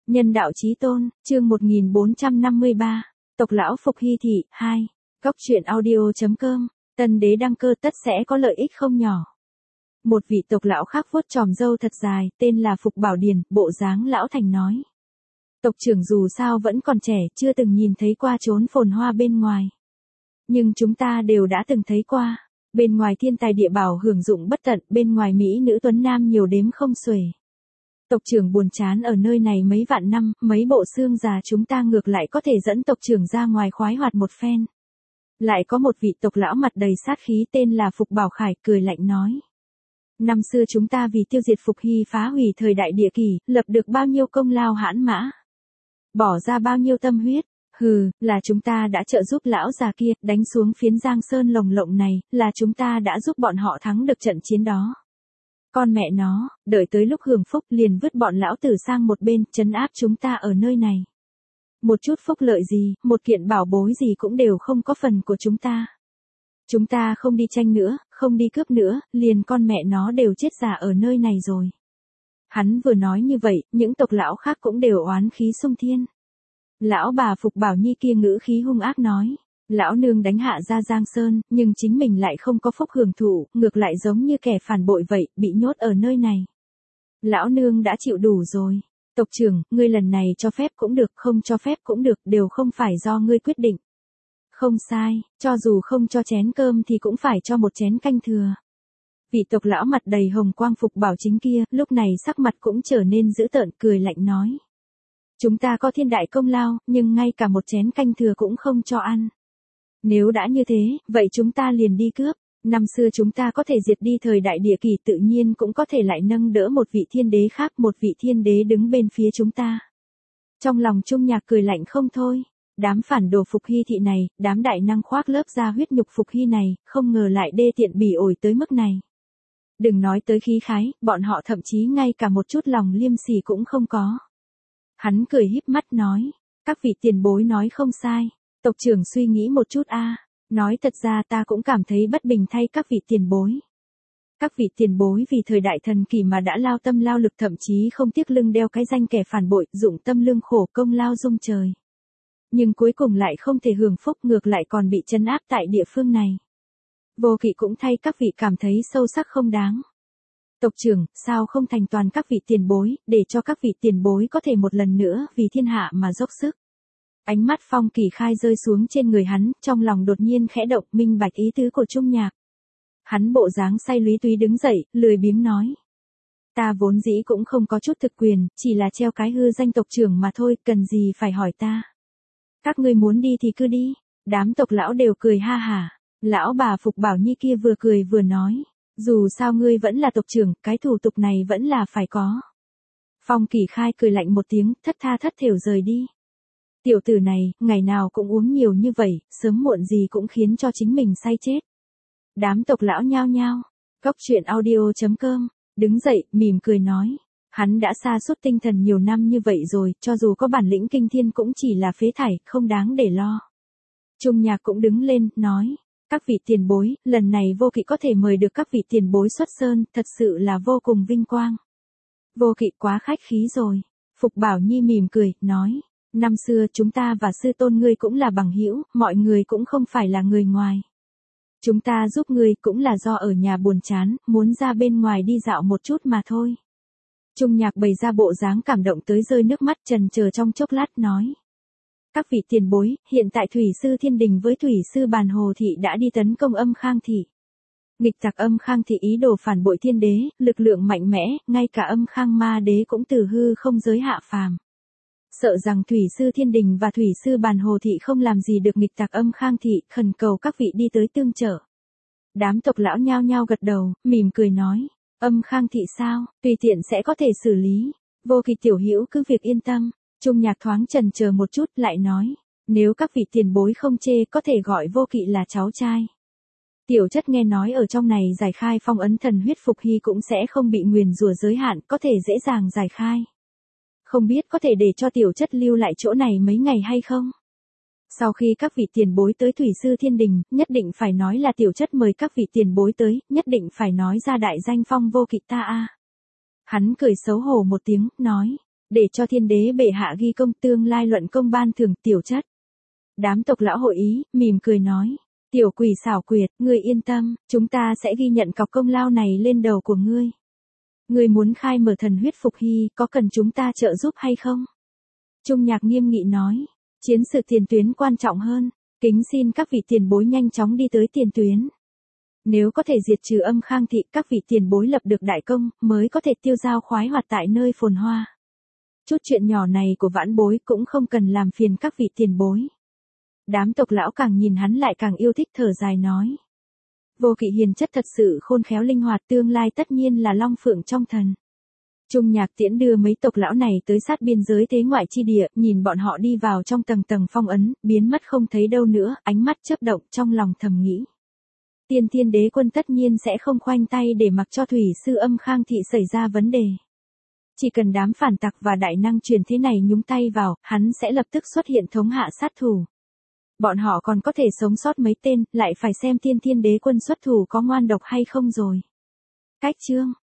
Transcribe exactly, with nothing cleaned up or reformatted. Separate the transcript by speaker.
Speaker 1: Nhân đạo chí tôn, chương một nghìn bốn trăm năm mươi ba, tộc lão Phục Hy Thị, hai. Góc truyện audio.com, tân đế đăng cơ tất sẽ có lợi ích không nhỏ. Một vị tộc lão khác vuốt chòm râu thật dài, tên là Phục Bảo Điền, bộ dáng lão thành nói. Tộc trưởng dù sao vẫn còn trẻ, chưa từng nhìn thấy qua chốn phồn hoa bên ngoài. Nhưng chúng ta đều đã từng thấy qua. Bên ngoài thiên tài địa bảo hưởng dụng bất tận, bên ngoài mỹ nữ tuấn nam nhiều đếm không xuể. Tộc trưởng buồn chán ở nơi này mấy vạn năm, mấy bộ xương già chúng ta ngược lại có thể dẫn tộc trưởng ra ngoài khoái hoạt một phen. Lại có một vị tộc lão mặt đầy sát khí tên là Phục Bảo Khải cười lạnh nói. Năm xưa chúng ta vì tiêu diệt Phục Hy phá hủy thời đại địa kỳ, lập được bao nhiêu công lao hãn mã. Bỏ ra bao nhiêu tâm huyết. Hừ, là chúng ta đã trợ giúp lão già kia, đánh xuống phiến Giang Sơn lồng lộng này, là chúng ta đã giúp bọn họ thắng được trận chiến đó. Con mẹ nó, đợi tới lúc hưởng phúc liền vứt bọn lão tử sang một bên, trấn áp chúng ta ở nơi này. Một chút phúc lợi gì, một kiện bảo bối gì cũng đều không có phần của chúng ta. Chúng ta không đi tranh nữa, không đi cướp nữa, liền con mẹ nó đều chết già ở nơi này rồi. Hắn vừa nói như vậy, những tộc lão khác cũng đều oán khí xung thiên. Lão bà Phục Bảo Nhi kia ngữ khí hung ác nói, lão nương đánh hạ ra Giang Sơn, nhưng chính mình lại không có phúc hưởng thụ, ngược lại giống như kẻ phản bội vậy, bị nhốt ở nơi này. Lão nương đã chịu đủ rồi. Tộc trưởng, ngươi lần này cho phép cũng được, không cho phép cũng được, đều không phải do ngươi quyết định. Không sai, cho dù không cho chén cơm thì cũng phải cho một chén canh thừa. Vị tộc lão mặt đầy hồng quang Phục Bảo chính kia, lúc này sắc mặt cũng trở nên dữ tợn, cười lạnh nói. Chúng ta có thiên đại công lao, nhưng ngay cả một chén canh thừa cũng không cho ăn. Nếu đã như thế, vậy chúng ta liền đi cướp. Năm xưa chúng ta có thể diệt đi thời đại địa kỳ, tự nhiên cũng có thể lại nâng đỡ một vị thiên đế khác, một vị thiên đế đứng bên phía chúng ta. Trong lòng Trung Nhạc cười lạnh không thôi. Đám phản đồ Phục Hy Thị này, đám đại năng khoác lớp da huyết nhục Phục Hy này, không ngờ lại đê tiện bỉ ổi tới mức này. Đừng nói tới khí khái, bọn họ thậm chí ngay cả một chút lòng liêm sỉ cũng không có. Hắn cười híp mắt nói, các vị tiền bối nói không sai, tộc trưởng suy nghĩ một chút a, nói thật ra ta cũng cảm thấy bất bình thay các vị tiền bối. Các vị tiền bối vì thời đại thần kỳ mà đã lao tâm lao lực, thậm chí không tiếc lưng đeo cái danh kẻ phản bội, dụng tâm lương khổ công lao dung trời. Nhưng cuối cùng lại không thể hưởng phúc, ngược lại còn bị trấn áp tại địa phương này. Vô Kỵ cũng thay các vị cảm thấy sâu sắc không đáng. Tộc trưởng, sao không thành toàn các vị tiền bối, để cho các vị tiền bối có thể một lần nữa vì thiên hạ mà dốc sức. Ánh mắt Phong Kỳ Khai rơi xuống trên người hắn, trong lòng đột nhiên khẽ động, minh bạch ý tứ của Trung Nhạc. Hắn bộ dáng say lúy túy đứng dậy, lười biếng nói. Ta vốn dĩ cũng không có chút thực quyền, chỉ là treo cái hư danh tộc trưởng mà thôi, cần gì phải hỏi ta. Các ngươi muốn đi thì cứ đi. Đám tộc lão đều cười ha hả. Lão bà Phục Bảo Nhi kia vừa cười vừa nói. Dù sao ngươi vẫn là tộc trưởng, cái thủ tục này vẫn là phải có. Phong Kỳ Khai cười lạnh một tiếng, thất tha thất thểu rời đi. Tiểu tử này, ngày nào cũng uống nhiều như vậy, sớm muộn gì cũng khiến cho chính mình say chết. Đám tộc lão nhao nhao. Góc truyện audio.com, đứng dậy, mỉm cười nói. Hắn đã sa sút tinh thần nhiều năm như vậy rồi, cho dù có bản lĩnh kinh thiên cũng chỉ là phế thải, không đáng để lo. Trung Nhạc cũng đứng lên, nói. Các vị tiền bối, lần này Vô Kỵ có thể mời được các vị tiền bối xuất sơn, thật sự là vô cùng vinh quang. Vô Kỵ quá khách khí rồi. Phục Bảo Nhi mỉm cười, nói. Năm xưa chúng ta và sư tôn ngươi cũng là bằng hữu, mọi người cũng không phải là người ngoài. Chúng ta giúp ngươi cũng là do ở nhà buồn chán, muốn ra bên ngoài đi dạo một chút mà thôi. Trung Nhạc bày ra bộ dáng cảm động tới rơi nước mắt, trần chờ trong chốc lát nói. Các vị tiền bối, hiện tại Thủy sư Thiên Đình với Thủy sư Bàn Hồ Thị đã đi tấn công Âm Khang Thị. Nghịch tặc Âm Khang Thị ý đồ phản bội thiên đế, lực lượng mạnh mẽ, ngay cả Âm Khang Ma Đế cũng từ hư không giới hạ phàm. Sợ rằng Thủy sư Thiên Đình và Thủy sư Bàn Hồ Thị không làm gì được nghịch tặc Âm Khang Thị, khẩn cầu các vị đi tới tương trợ. Đám tộc lão nhao nhao gật đầu, mỉm cười nói. Âm Khang Thị sao, tùy tiện sẽ có thể xử lý. Vô Kỵ tiểu hữu cứ việc yên tâm. Trung Nhạc thoáng chần chờ một chút, lại nói. Nếu các vị tiền bối không chê, có thể gọi Vô Kỵ là cháu trai. Tiểu chất nghe nói ở trong này giải khai phong ấn thần huyết Phục Hy cũng sẽ không bị nguyền rủa giới hạn, có thể dễ dàng giải khai. Không biết có thể để cho tiểu chất lưu lại chỗ này mấy ngày hay không? Sau khi các vị tiền bối tới Thủy sư Thiên Đình, nhất định phải nói là tiểu chất mời các vị tiền bối tới, nhất định phải nói ra đại danh Phong Vô Kỵ ta a. Hắn cười xấu hổ một tiếng, nói. để cho thiên đế bệ hạ ghi công tương lai luận công ban thưởng tiểu chất. Đám tộc lão hội ý, mỉm cười nói, tiểu quỷ xảo quyệt, ngươi yên tâm, chúng ta sẽ ghi nhận cọc công lao này lên đầu của ngươi. Ngươi muốn khai mở thần huyết phục hy, có cần chúng ta trợ giúp hay không? Trung Nhạc nghiêm nghị nói, chiến sự tiền tuyến quan trọng hơn, kính xin các vị tiền bối nhanh chóng đi tới tiền tuyến. Nếu có thể diệt trừ Âm Khang thị, các vị tiền bối lập được đại công, mới có thể tiêu dao khoái hoạt tại nơi phồn hoa. Chút chuyện nhỏ này của vãn bối cũng không cần làm phiền các vị tiền bối. Đám tộc lão càng nhìn hắn lại càng yêu thích, thở dài nói. Vô Kỵ hiền chất thật sự khôn khéo linh hoạt, tương lai tất nhiên là long phượng trong thần. Trung Nhạc tiễn đưa mấy tộc lão này tới sát biên giới thế ngoại chi địa, nhìn bọn họ đi vào trong tầng tầng phong ấn, biến mất không thấy đâu nữa, ánh mắt chớp động, trong lòng thầm nghĩ. Tiên Thiên Đế Quân tất nhiên sẽ không khoanh tay để mặc cho thủy sư Âm Khang thị xảy ra vấn đề. Chỉ cần đám phản tặc và đại năng truyền thế này nhúng tay vào, hắn sẽ lập tức xuất hiện thống hạ sát thủ. Bọn họ còn có thể sống sót mấy tên, lại phải xem Tiên Thiên Đế Quân xuất thủ có ngoan độc hay không rồi. Cách chương